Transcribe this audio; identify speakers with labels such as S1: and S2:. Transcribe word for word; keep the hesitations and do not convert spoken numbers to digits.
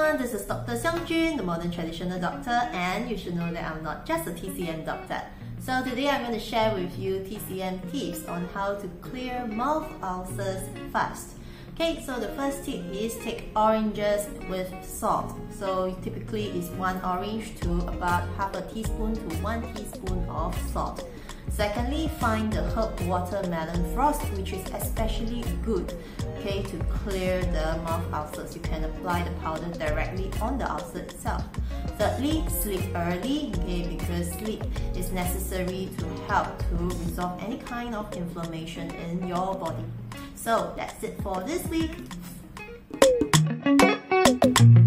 S1: everyone, this is Doctor Xiang Jun, the modern traditional doctor, and you should know that I'm not just a T C M doctor. So today I'm going to share with you T C M tips on how to clear mouth ulcers fast. Okay, so the first tip is take oranges with salt. So typically it's one orange to about half a teaspoon to one teaspoon of salt. Secondly, find the herb watermelon frost, which is especially good, okay, to clear the mouth ulcers. You can apply the powder directly on the ulcer itself. Thirdly, sleep early, okay, because sleep is necessary to help to resolve any kind of inflammation in your body. So that's it for this week.